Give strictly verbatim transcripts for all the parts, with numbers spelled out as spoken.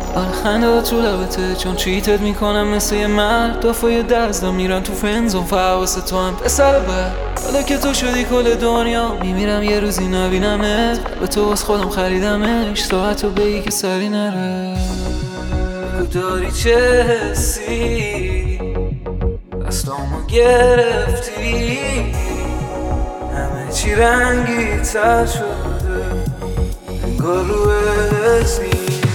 آره خنده تو لبته چون چیتت میکنم مثل یه مرد دافای دزدم میرن تو فنزون فواس تو هم پسر بر حالا که تو شدی کل دنیا میمیرم یه روزی نبینمت به تو از خودم خریدمش ساعتو بگی که سری نره بگو داری چه حسی دستامو گرفتی همه چی رنگی تر شده انگار رو اسمی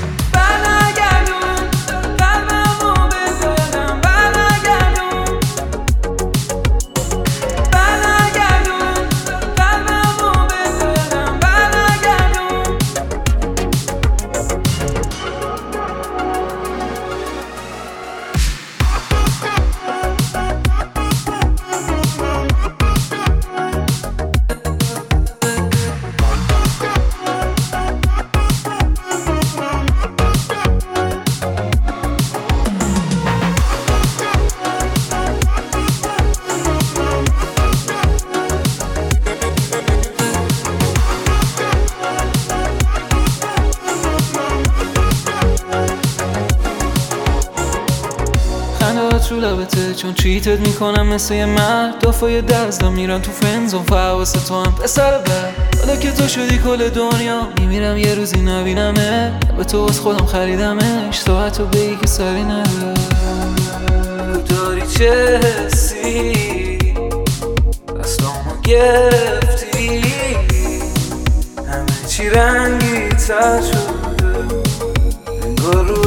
تو لبته چون چیتت میکنم مثل یه مرد دافای دزدم میرن تو فنزون فواس تو هم پسر بر حالا که تو شدی کل دنیا میمیرم یه روزی نبینمه به تو از خودم خریدمش ساعتو بگی که سری نره بگو داری چه حسی دستامو گرفتی همه چی رنگی تر شده انگار رو